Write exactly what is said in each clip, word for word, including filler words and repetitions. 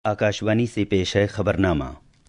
आकाशवाणी से पेश है खबरनामा।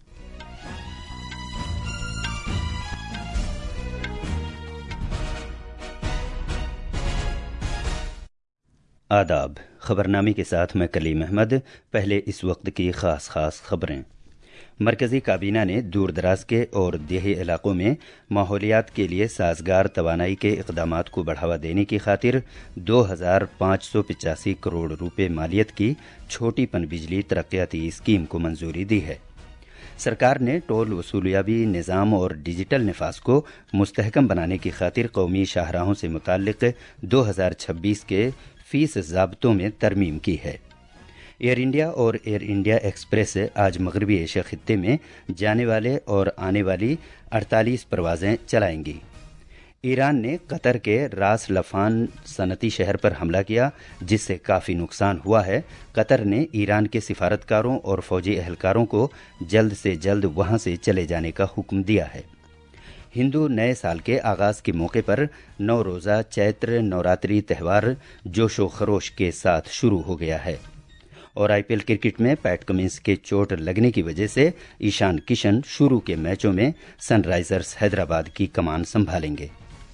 आदाब। खबरनामे के साथ मैं कलीम अहमद। पहले इस वक्त की खास खास खबरें। मरकज़ी काबीना ने दूर दराज के और देही इलाकों में माहौलियात के लिए साजगार तवानाई के इक़दामात को बढ़ावा देने की खातिर दो हज़ार पाँच सौ पचासी करोड़ रुपए मालियत की छोटी पनबिजली तरक्याती स्कीम को मंजूरी दी है। सरकार ने टोल वसूलियाबी निज़ाम और डिजिटल नफाज को मुस्तहकम बनाने की खातिर कौमी शाहराहों से मुताल्लिक़ दो हज़ार छब्बीस के फीस ज़ाब्तों में तरमीम की है। एयर इंडिया और एयर इंडिया एक्सप्रेस आज मगरबी एशिया खित्ते में जाने वाले और आने वाली अड़तालीस परवाजें चलाएंगी। ईरान ने कतर के रास लफान सनती शहर पर हमला किया, जिससे काफ़ी नुकसान हुआ है। कतर ने ईरान के सिफारतकारों और फौजी एहलकारों को जल्द से जल्द वहां से चले जाने का हुक्म दिया है। हिंदू नए साल के आगाज के मौके पर नौ रोज़ा चैत्र नवरात्रि त्यौहार जोशो खरोश के साथ शुरू हो गया है। और आईपीएल क्रिकेट में पैट कमिंस के चोट लगने की वजह से ईशान किशन शुरू के मैचों में सनराइजर्स हैदराबाद की कमान संभालेंगे।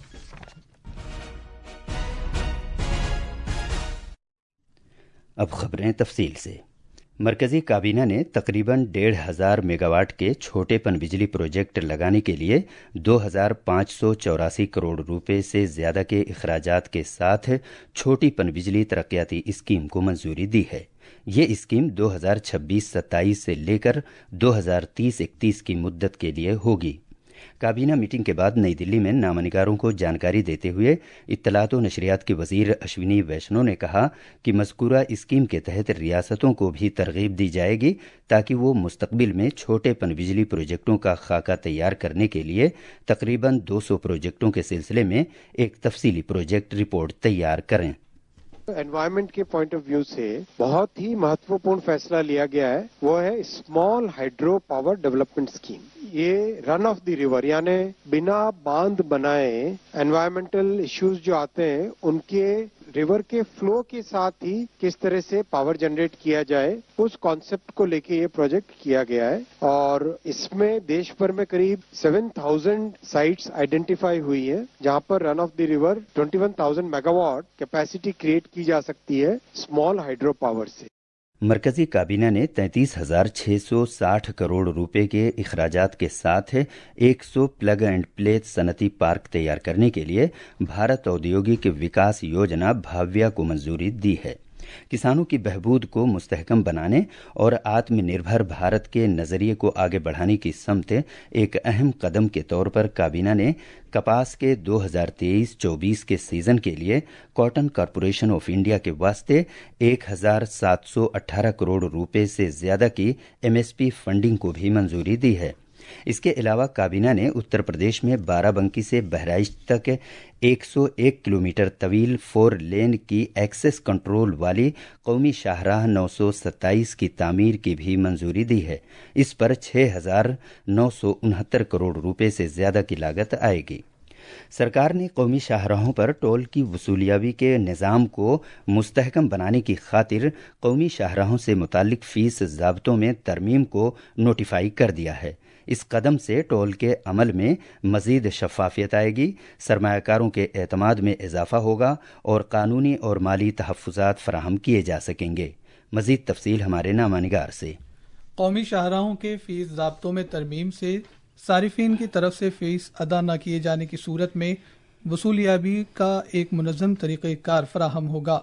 अब खबरें तफसील से। मरकज़ी काबीना ने तकरीबन डेढ़ हज़ार मेगावाट के छोटे पनबिजली प्रोजेक्ट लगाने के लिए दो हज़ार पाँच सौ चौरासी करोड़ रुपए से ज़्यादा के अखराजात के साथ छोटी पनबिजली तरक्याती स्कीम को मंजूरी दी है। ये स्कीम दो हज़ार छब्बीस सत्ताईस से लेकर दो हज़ार तीस इकतीस की मुद्दत के लिए होगी। काबीना मीटिंग के बाद नई दिल्ली में नामनिगारों को जानकारी देते हुए इत्तलात व नशरियात के वजीर अश्विनी वैष्णव ने कहा कि मज़कूरा स्कीम के तहत रियासतों को भी तरगीब दी जाएगी ताकि वो मुस्तकबिल में छोटे पनबिजली प्रोजेक्टों का खाका तैयार करने के लिए तकरीबन दो सौ प्रोजेक्टों के सिलसिले में एक तफसीली प्रोजेक्ट रिपोर्ट तैयार करें। एनवायरमेंट के पॉइंट ऑफ व्यू से बहुत ही महत्वपूर्ण फैसला लिया गया है, वो है small hydro power development scheme. ये रन ऑफ द रिवर यानी बिना बांध बनाए एनवायरमेंटल इश्यूज जो आते हैं उनके रिवर के फ्लो के साथ ही किस तरह से पावर जनरेट किया जाए, उस कॉन्सेप्ट को लेके ये प्रोजेक्ट किया गया है। और इसमें देश भर में करीब सात हज़ार साइट्स आइडेंटिफाई हुई है जहां पर रन ऑफ द रिवर इक्कीस हज़ार मेगावाट कैपेसिटी क्रिएट की जा सकती है स्मॉल हाइड्रो पावर से। मरकज़ी काबीना ने तैंतीस हज़ार छः सौ साठ करोड़ रुपए के अखराजात के साथ सौ प्लग एंड प्ले सनती पार्क तैयार करने के लिए भारत औद्योगिक विकास योजना भाव्या को मंजूरी दी है। किसानों की बहबूद को मुस्तहकम बनाने और आत्मनिर्भर भारत के नजरिए को आगे बढ़ाने की समत एक अहम कदम के तौर पर काबीना ने कपास के दो हज़ार तेईस चौबीस के सीजन के लिए कॉटन कॉरपोरेशन ऑफ इंडिया के वास्ते एक हज़ार सात सौ अठारह करोड़ रुपए से ज्यादा की एमएसपी फंडिंग को भी मंजूरी दी है। इसके अलावा काबीना ने उत्तर प्रदेश में बाराबंकी से बहराइच तक एक सौ एक किलोमीटर तवील फोर लेन की एक्सेस कंट्रोल वाली कौमी शाहराह नौ सौ सत्ताईस की तामीर की भी मंजूरी दी है। इस पर छह हजार नौ सौ उनहत्तर करोड़ रुपए से ज्यादा की लागत आएगी। सरकार ने कौमी शाहराहों पर टोल की वसूलियाबी के निज़ाम को मुस्तहकम बनाने की खातिर कौमी शाहराहों से मुताल्लिक फीस ज़ाब्तों में तरमीम को नोटिफाई कर दिया है। इस कदम से टोल के अमल में मजीद शफाफियत आएगी, सरमायाकारों के एतमाद में इजाफा होगा और कानूनी और माली तहफ़्फ़ुज़ात फराहम किए जा सकेंगे। मजीद तफसील हमारे नामानिगार से। कौमी शाहराहों के फीस ज़ाब्तों में तरमीम से सारिफीन की तरफ से फीस अदा न किए जाने की सूरत में वसूलियाबी का एक मुनज़्ज़म तरीक़ेकार फराहम होगा।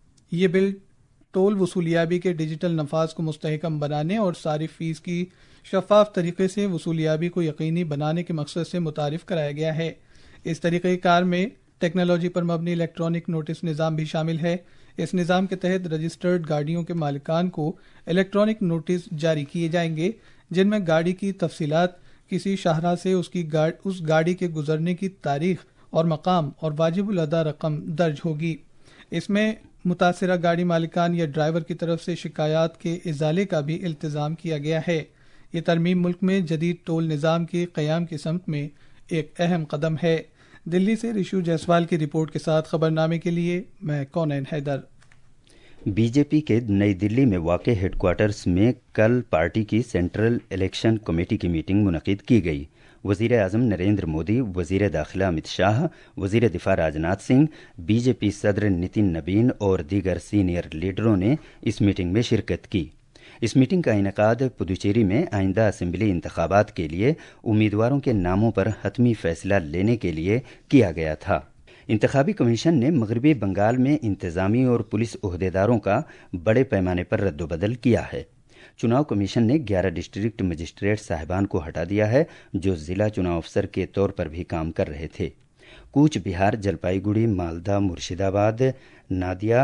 ये बिल टोल वसूलियाबी के डिजिटल नफाज को मुस्तहकम बनाने और सारिफ फीस की शफाफ तरीके से वसूलियाबी को यकीनी बनाने के मकसद से मुतारिफ कराया गया है। इस तरीक़ेकार में टेक्नोलॉजी पर मबनी इलेक्ट्रॉनिक नोटिस निज़ाम भी शामिल है। इस निज़ाम के तहत रजिस्टर्ड गाड़ियों के मालिकान को इलेक्ट्रॉनिक नोटिस जारी किए जाएंगे जिनमें गाड़ी की तफसीलात, किसी शाहरा से उसकी गाड़, उस गाड़ी के गुजरने की तारीख और मकाम और वाजिबुल अदा रकम दर्ज होगी। इसमें मुतासिरा गाड़ी मालिकान या ड्राइवर की तरफ से शिकायत के इजाले का भी इल्तिजाम किया गया है। ये तरमीम मुल्क में जदीद टोल निज़ाम के क़याम की समत में एक अहम कदम है। दिल्ली से रिशु जायसवाल की रिपोर्ट के साथ खबरनामे के लिए मैं Kounain Haider. B J P के नई दिल्ली में वाक़ हेडक्वार्टर्स में कल पार्टी की सेंट्रल इलेक्शन कमेटी की मीटिंग मुनक़िद की गई। वज़ीर आज़म नरेंद्र मोदी, वज़ीर दाखिला अमित शाह, वज़ीर दिफा राजनाथ सिंह, बीजेपी सदर नितिन नबीन और दीगर सीनियर लीडरों ने इस मीटिंग में शिरकत की। इस मीटिंग का इनेकाद पुदुचेरी में आइंदा असेंबली इंतखाबात के लिए उम्मीदवारों के नामों पर हतमी फैसला लेने के लिए किया गया था। इंतखाबी कमीशन ने मगरबी बंगाल में इंतजामी और पुलिस ओहदेदारों का बड़े पैमाने पर रद्दोबदल किया है। चुनाव कमीशन ने ग्यारह डिस्ट्रिक्ट मजिस्ट्रेट साहिबान को हटा दिया है जो जिला चुनाव अफसर के तौर पर भी काम कर रहे थे। कूच बिहार, जलपाईगुड़ी, मालदा, मुर्शिदाबाद, नादिया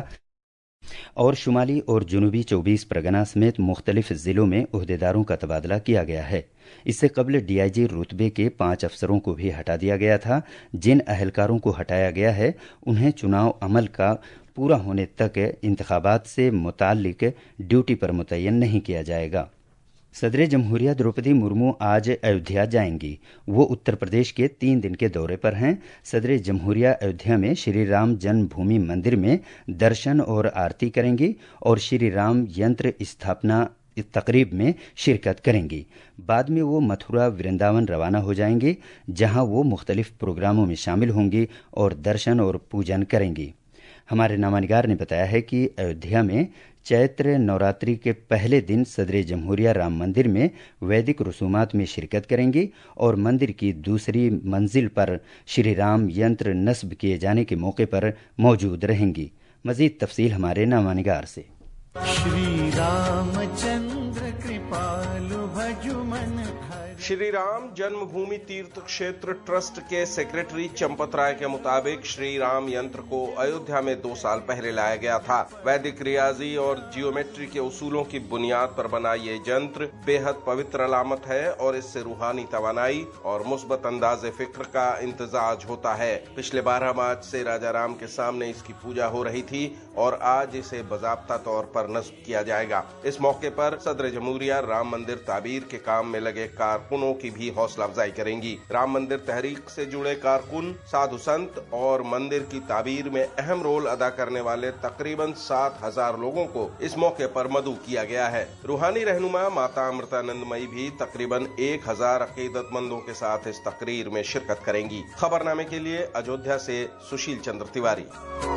और शुमाली और जुनूबी चौबीस परगना समेत मुख्तलिफ जिलों में ओहदेदारों का तबादला किया गया है। इससे कबल डीआईजी रुतबे के पांच अफसरों को भी हटा दिया गया था। जिन अहलकारों को हटाया गया है उन्हें चुनाव अमल का पूरा होने तक इंतखाबात से मुताल्लिक ड्यूटी पर मुतय्यन नहीं किया जाएगा। सदर जमहूरिया द्रौपदी मुर्मू आज अयोध्या जाएंगी। वो उत्तर प्रदेश के तीन दिन के दौरे पर हैं। सदर जमहूरिया अयोध्या में श्री राम जन्मभूमि मंदिर में दर्शन और आरती करेंगी और श्री राम यंत्र स्थापना तकरीब में शिरकत करेंगी। बाद में वो मथुरा वृंदावन रवाना हो जाएंगी, जहां वो मुख्तलिफ प्रोग्रामों में शामिल होंगी और दर्शन और पूजन करेंगी। हमारे नामानिगार ने बताया है कि अयोध्या में चैत्र नवरात्रि के पहले दिन सदर जमहूरिया राम मंदिर में वैदिक रसूमात में शिरकत करेंगी और मंदिर की दूसरी मंजिल पर श्री राम यंत्र नस्ब किए जाने के मौके पर मौजूद रहेंगी। मजीद तफसील हमारे नामानिगार से। श्री रामचंद्र कृपालु भजुमन श्री राम जन्मभूमि तीर्थ क्षेत्र ट्रस्ट के सेक्रेटरी चंपत राय के मुताबिक श्री राम यंत्र को अयोध्या में दो साल पहले लाया गया था। वैदिक रियाजी और जियोमेट्री के उसूलों की बुनियाद पर बना ये यंत्र बेहद पवित्र अलामत है और इससे रूहानी तवानाई और मुस्बत अंदाज फिक्र का इंतजाज होता है। पिछले बारह मार्च से राजा राम के सामने इसकी पूजा हो रही थी और आज इसे बाज़ाब्ता तौर पर नस्ब किया जाएगा। इस मौके पर सदर जमहूरिया राम मंदिर ताबीर के काम में लगे कारकुनों की भी हौसला अफजाई करेंगी। राम मंदिर तहरीक से जुड़े कारकुन, साधु संत और मंदिर की ताबीर में अहम रोल अदा करने वाले तकरीबन सात हजार लोगों को इस मौके पर मदऊ किया गया है। रूहानी रहनुमा माता अमृतानंदमयी भी तकरीबन एक हजार अकीदतमंदों के साथ इस तकरीर में शिरकत करेंगी। खबरनामे के लिए अयोध्या से सुशील चंद्र तिवारी।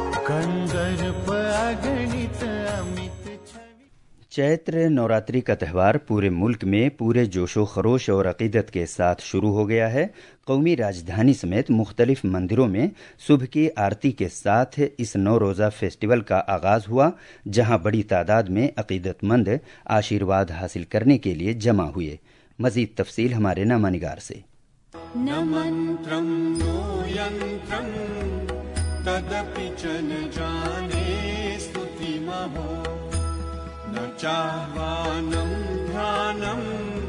चैत्र नवरात्रि का त्यौहार पूरे मुल्क में पूरे जोशो खरोश और अकीदत के साथ शुरू हो गया है। कौमी राजधानी समेत मुख्तलिफ मंदिरों में सुबह की आरती के साथ इस नौ रोज़ा फेस्टिवल का आगाज हुआ, जहां बड़ी तादाद में अकीदतमंद आशीर्वाद हासिल करने के लिए जमा हुए। मजीद तफसील हमारे नामानिगार से। न मंत्रम नो यंत्रम तदपि च न जाने स्तुति महो न चाह्वानं ध्यानं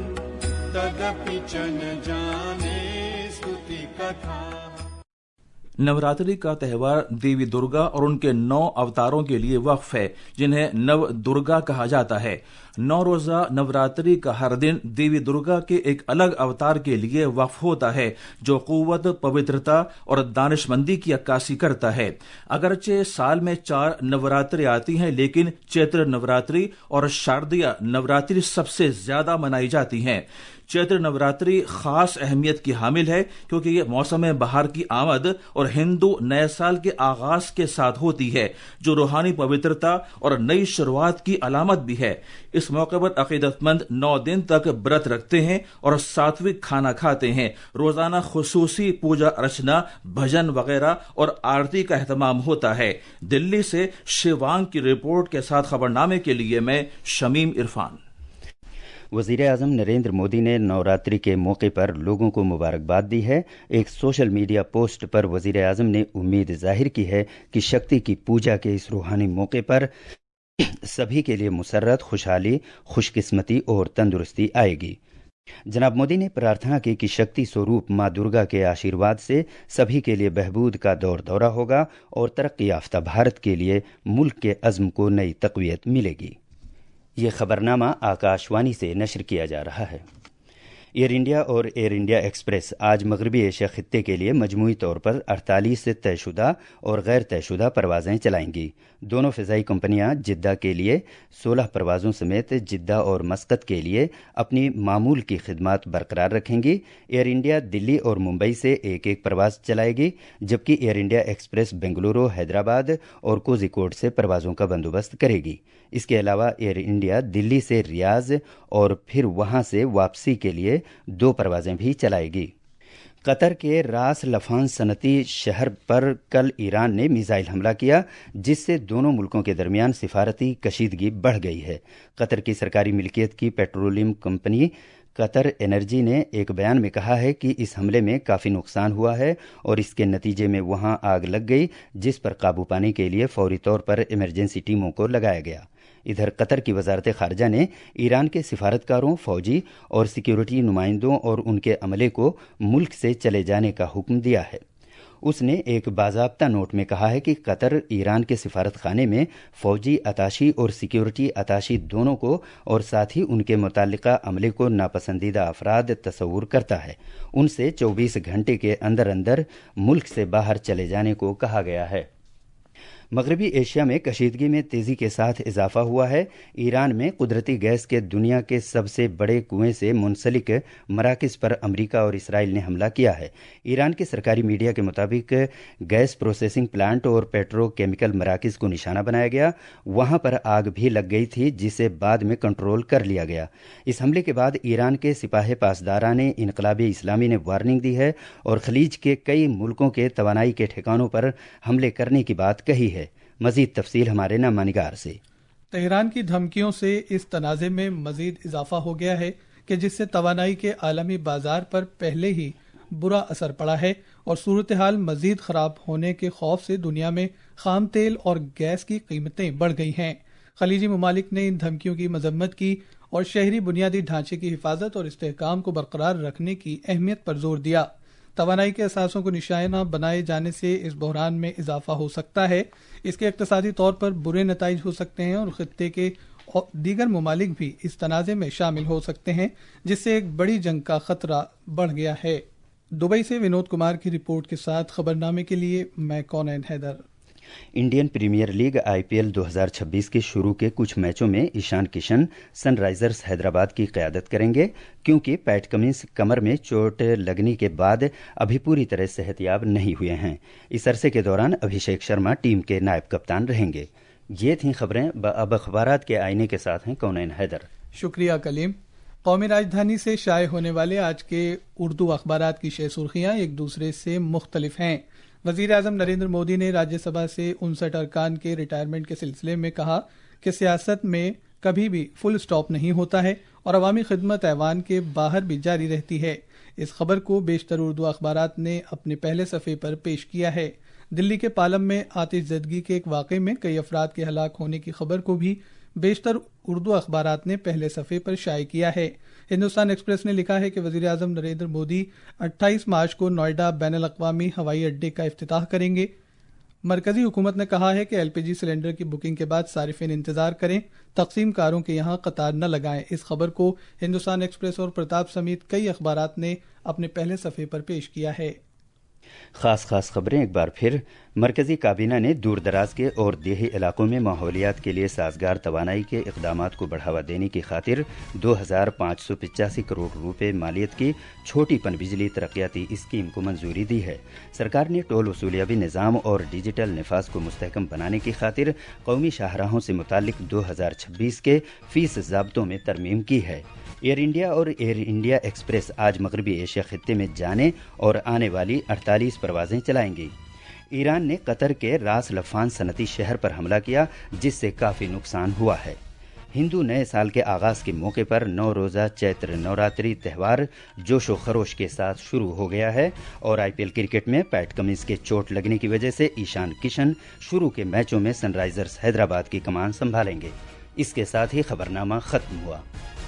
तदपि च न जाने स्तुति कथा। नवरात्रि का त्यौहार देवी दुर्गा और उनके नौ अवतारों के लिए वक्फ है, जिन्हें नव दुर्गा कहा जाता है। नौ रोजा नवरात्रि का हर दिन देवी दुर्गा के एक अलग अवतार के लिए वक्फ होता है, जो कुव्वत, पवित्रता और दानिशमंदी की अक्कासी करता है। अगरचे साल में चार नवरात्रि आती हैं, लेकिन चैत्र नवरात्रि और शारदीय नवरात्रि सबसे ज्यादा मनाई जाती हैं। चैत्र नवरात्रि खास अहमियत की हामिल है, क्योंकि ये मौसम बहार की आमद और हिंदू नए साल के आगाज के साथ होती है, जो रूहानी पवित्रता और नई शुरुआत की अलामत भी है। इस मौके पर अकीदतमंद नौ दिन तक व्रत रखते हैं और सात्विक खाना खाते हैं। रोजाना खुसूसी पूजा अर्चना, भजन वगैरह और आरती का एहतमाम होता है। दिल्ली से शिवांग की रिपोर्ट के साथ खबरनामे के लिए मैं शमीम इरफान। वज़ीर आज़म नरेंद्र मोदी ने नवरात्रि के मौके पर लोगों को मुबारकबाद दी है। एक सोशल मीडिया पोस्ट पर वज़ीर आज़म ने उम्मीद जाहिर की है कि शक्ति की पूजा के इस रूहानी मौके पर सभी के लिए मुसर्रत, खुशहाली, खुशकिस्मती और तंदुरुस्ती आएगी। जनाब मोदी ने प्रार्थना की कि शक्ति स्वरूप माँ दुर्गा के आशीर्वाद से सभी के लिए बहबूद का दौर दौरा होगा और तरक्की याफ्ता भारत के लिए मुल्क के अज़्म को नई तक़वियत मिलेगी। ये खबरनामा आकाशवाणी से नशर किया जा रहा है। एयर इंडिया और एयर इंडिया एक्सप्रेस आज मगरबी एशिया खित्ते के लिए मजमूई तौर पर अड़तालीस तयशुदा और गैर तयशुदा परवाजें चलाएंगी। दोनों फ़िज़ाई कंपनियां जिद्दा के लिए सोलह परवाज़ों समेत जिद्दा और मस्कत के लिए अपनी मामूल की खिदमात बरकरार रखेंगी। एयर इंडिया दिल्ली और मुंबई से एक एक परवाज़ चलाएगी, जबकि Air India Express Bengaluru, Hyderabad और कोझिकोड से परवाज़ों का बंदोबस्त करेगी। इसके अलावा एयर इंडिया दिल्ली से रियाज और फिर वहां से वापसी के लिए दो परवाजें भी चलाएगी। कतर के रास लफान सनती शहर पर कल ईरान ने मिसाइल हमला किया, जिससे दोनों मुल्कों के दरमियान सिफारती कशीदगी बढ़ गई है। कतर की सरकारी मिल्कियत की पेट्रोलियम कंपनी कतर एनर्जी ने एक बयान में कहा है कि इस हमले में काफ़ी नुकसान हुआ है और इसके नतीजे में वहां आग लग गई, जिस पर काबू पाने के लिए फौरी तौर पर इमरजेंसी टीमों को लगाया गया। इधर कतर की वजारत खारजा ने ईरान के सिफारतकारों, फौजी और सिक्योरिटी नुमाइंदों और उनके अमले को मुल्क से चले जाने का हुक्म दिया है। उसने एक बाज़ाब्ता नोट में कहा है कि कतर ईरान के सिफारत खाने में फौजी अताशी और सिक्योरिटी अताशी दोनों को और साथ ही उनके मुताल्लिका अमले को नापसंदीदा अफराद तस्वुर करता है। उनसे चौबीस घंटे के अंदर अंदर मुल्क से बाहर चले जाने को कहा गया है। मगरबी एशिया में कशीदगी में तेजी के साथ इजाफा हुआ है। ईरान में कुदरती गैस के दुनिया के सबसे बड़े कुएं से मुंसलिक मराकज़ पर अमरीका और इसराइल ने हमला किया है। ईरान के सरकारी मीडिया के मुताबिक गैस प्रोसेसिंग प्लांट और पेट्रोकेमिकल मराकज़ को निशाना बनाया गया। वहां पर आग भी लग गई थी, जिसे बाद में कंट्रोल कर लिया गया। इस हमले के बाद ईरान के सिपाही पासदारान इनकलाबी इस्लामी ने वार्निंग दी है और खलीज के कई मुल्कों के तवानाई के ठिकानों पर हमले करने की बात कही है। मजीद तफसील हमारे नामा निगार से। तेहरान की धमकियों से इस तनाज़े में मजीद इजाफा हो गया है कि जिससे तवानाई के आलमी बाजार पर पहले ही बुरा असर पड़ा है और सूरत हाल मजीद खराब होने के खौफ से दुनिया में खाम तेल और गैस की कीमतें बढ़ गई हैं। खलीजी ममालिक ने इन धमकियों की मजम्मत की और शहरी बुनियादी ढांचे की हिफाजत और इस्तेहकाम को बरकरार रखने की अहमियत पर जोर दिया। तवानाई के असासों को निशाना बनाए जाने से इस बहरान में इजाफा हो सकता है। इसके इक्तसादी तौर पर बुरे नताइज हो सकते हैं और खित्ते के दीगर ममालिक भी इस तनाज़े में शामिल हो सकते हैं, जिससे एक बड़ी जंग का खतरा बढ़ गया है। दुबई से विनोद कुमार की रिपोर्ट के साथ खबरनामे के लिए मैं Kounain Haider. Indian Premier League IPL दो हज़ार छब्बीस के शुरू के कुछ मैचों में ईशान किशन सनराइजर्स हैदराबाद की क़यादत करेंगे, क्योंकि पैट कमिंस कमर में चोट लगने के बाद अभी पूरी तरह सेहतयाब नहीं हुए हैं। इस अरसे के दौरान अभिषेक शर्मा टीम के नायब कप्तान रहेंगे। ये थीं खबरें। अब अखबारात के आईने के साथ हैं कौनैन हैदर। शुक्रिया कलीम। कौमी राजधानी से शाये होने वाले आज के उर्दू अखबारात की शे सुर्खियां एक दूसरे से मुख्तलिफ हैं। वजीर आजम नरेंद्र मोदी ने राज्यसभा से उनसठ अरकान के रिटायरमेंट के सिलसिले में कहा कि सियासत में कभी भी फुल स्टॉप नहीं होता है और अवामी खिदमत ऐवान के बाहर भी जारी रहती है। इस खबर को बेशतर उर्दू अखबारात ने अपने पहले सफ़े पर पेश किया है। दिल्ली के पालम में आतिशज़दगी के एक वाक़े में कई अफराद के हलाक होने की खबर को भी बेशतर उर्दू अखबारात ने पहले सफ़े पर शाये किया है। हिंदुस्तान एक्सप्रेस ने लिखा है कि वज़ीर आज़म नरेंद्र मोदी अट्ठाईस मार्च को नोएडा बैनुल अक़वामी हवाई अड्डे का इफ्तिताह करेंगे। मरकजी हुकूमत ने कहा है कि एलपीजी सिलेंडर की बुकिंग के बाद सारिफिन इंतजार करें, तकसीम कारों के यहाँ कतार न लगाएं। इस खबर को हिंदुस्तान एक्सप्रेस और प्रताप समेत कई अखबारात ने अपने पहले सफ़े पर पेश किया है। खास खास खबरें एक बार फिर। मरकजी काबीना ने दूर दराज के और देही इलाकों में माहौलियात के लिए साजगार तवानाई के इक़दामात को बढ़ावा देने की खातिर दो हज़ार पाँच सौ पचासी करोड़ रुपए मालियत की छोटी पनबिजली तरक्याती स्कीम को मंजूरी दी है। सरकार ने टोल वसूलियाबी निज़ाम और डिजिटल नफाज को मुस्तहकम बनाने की खातिर कौमी शाहराहों से मुतालिक दो हज़ार छब्बीस के फीस ज़ाब्तों में तरमीम की है। एयर इंडिया और एयर इंडिया एक्सप्रेस आज मगरबी एशिया खित्ते में जाने और आने वाली अड़तालीस परवाजें चलाएंगी। ईरान ने कतर के रास लफान सनती शहर पर हमला किया, जिससे काफ़ी नुकसान हुआ है। हिंदू नए साल के आगाज़ के मौके पर नौ रोज़ा चैत्र नवरात्रि त्यौहार जोशो खरोश के साथ शुरू हो गया है और आईपीएल क्रिकेट में पैट कमिंस के चोट लगने की वजह से ईशान किशन शुरू के मैचों में सनराइजर्स हैदराबाद की कमान संभालेंगे। इसके साथ ही खबरनामा खत्म हुआ।